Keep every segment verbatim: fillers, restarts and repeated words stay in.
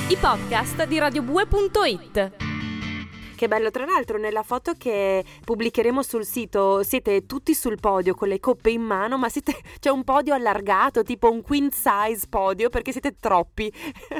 i podcast di radiobue punto it. Che bello, tra l'altro nella foto che pubblicheremo sul sito siete tutti sul podio con le coppe in mano, ma siete, c'è un podio allargato, tipo un queen size podio, perché siete troppi.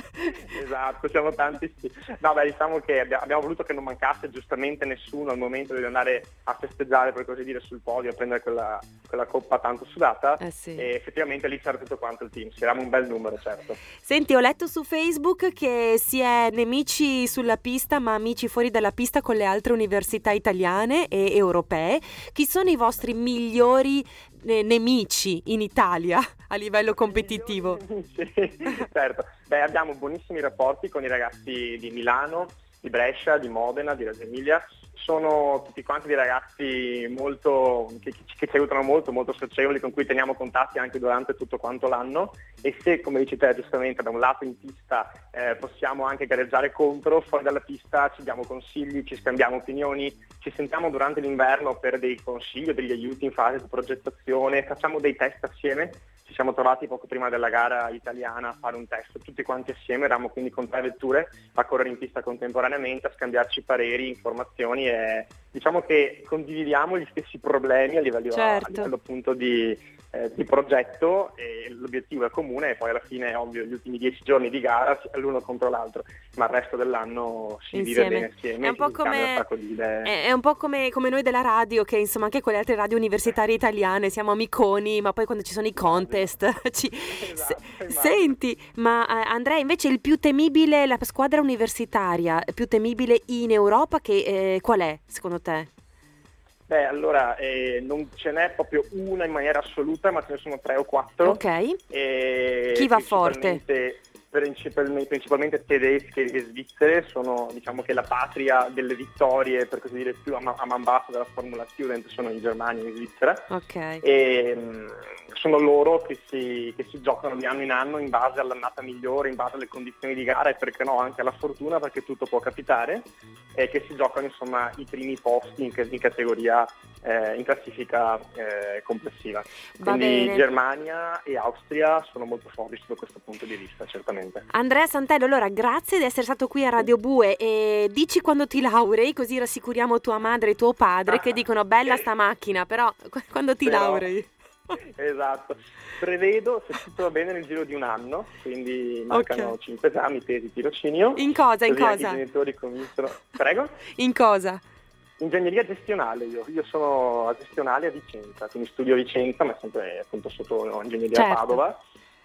Esatto, siamo tanti, sì. No, beh, diciamo che abbiamo voluto che non mancasse giustamente nessuno al momento di andare a festeggiare, per così dire, sul podio, a prendere quella, quella coppa tanto sudata. Eh sì. E effettivamente lì c'era tutto quanto il team, eravamo un bel numero, certo. Senti, ho letto su Facebook che si è nemici sulla pista, ma amici fuori dalla pista con le altre università italiane e europee. Chi sono i vostri migliori eh, nemici in Italia a livello competitivo? Sì, certo. Beh, abbiamo buonissimi rapporti con i ragazzi di Milano, di Brescia, di Modena, di Reggio Emilia. Sono tutti quanti dei ragazzi molto che, che ci aiutano molto, molto socievoli, con cui teniamo contatti anche durante tutto quanto l'anno, e se, come dici te giustamente, da un lato in pista eh, possiamo anche gareggiare contro, fuori dalla pista ci diamo consigli, ci scambiamo opinioni, ci sentiamo durante l'inverno per dei consigli o degli aiuti in fase di progettazione, facciamo dei test assieme. Ci siamo trovati poco prima della gara italiana a fare un test tutti quanti assieme, eravamo quindi con tre vetture a correre in pista contemporaneamente, a scambiarci pareri, informazioni, e diciamo che condividiamo gli stessi problemi a livello, certo. a livello appunto di, eh, di progetto, e l'obiettivo è comune, e poi alla fine è ovvio gli ultimi dieci giorni di gara l'uno contro l'altro, ma il resto dell'anno si insieme. vive bene assieme. È un po' come, è, è un po' come, come noi della radio, che insomma anche con le altre radio universitarie italiane siamo amiconi, ma poi quando ci sono i contest ci... Esatto, S- senti, ma eh, Andrea, invece il più temibile, la squadra universitaria più temibile in Europa, che eh, qual è secondo te? Beh, allora, eh, non ce n'è proprio una in maniera assoluta, ma ce ne sono tre o quattro. Ok. E chi va forte? Principalmente, principalmente tedesche e svizzere sono, diciamo, che la patria delle vittorie, per così dire, più a, ma- a man basso della Formula Student sono in Germania e in Svizzera. Ok. E mh, sono loro che si, che si giocano di anno in anno in base all'annata migliore, in base alle condizioni di gara, e perché no anche alla fortuna, perché tutto può capitare, e che si giocano insomma i primi posti in, in categoria, eh, in classifica eh, complessiva. Va Quindi bene. Germania e Austria sono molto forti sotto questo punto di vista, certamente. Andrea Santello, allora grazie di essere stato qui a Radio Bue, e dici quando ti laurei, così rassicuriamo tua madre e tuo padre, ah, che dicono bella sta macchina, però quando ti Però, laurei? Esatto, prevedo, se tutto va bene, nel giro di un anno, quindi mancano Ok. cinque esami, tesi, tirocinio. In cosa, in così anche cosa? i genitori cominciano. Prego? In cosa? Ingegneria gestionale, io, io sono a gestionale a Vicenza, quindi studio a Vicenza, ma sempre appunto sotto ingegneria Certo. a Padova,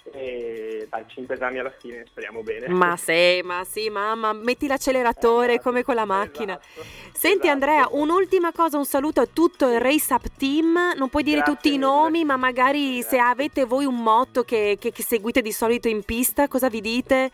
e dai, cinque esami alla fine, speriamo bene. Ma sì, ma sì, mamma, metti l'acceleratore Esatto, come con la macchina. esatto, Senti esatto. Andrea, un'ultima cosa, un saluto a tutto il Race Up Team, non puoi dire Grazie tutti i mille. nomi, ma magari se Grazie. avete voi un motto che, che, che seguite di solito in pista, cosa vi dite?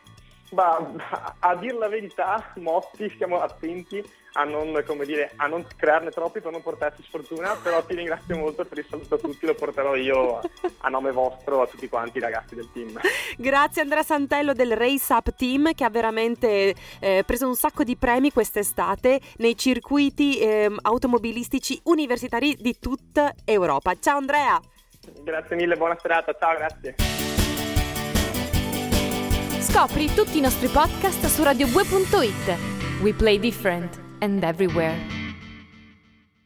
Ma a dir la verità, Motti, stiamo attenti a non, come dire, a non crearne troppi per non portarci sfortuna, però ti ringrazio molto per il saluto a tutti, lo porterò io a, a nome vostro, a tutti quanti i ragazzi del team. Grazie Andrea Santello del Race Up Team, che ha veramente eh, preso un sacco di premi quest'estate nei circuiti eh, automobilistici universitari di tutta Europa. Ciao Andrea! Grazie mille, buona serata, ciao, grazie. Scopri tutti i nostri podcast su radiobue punto it. We play different and everywhere.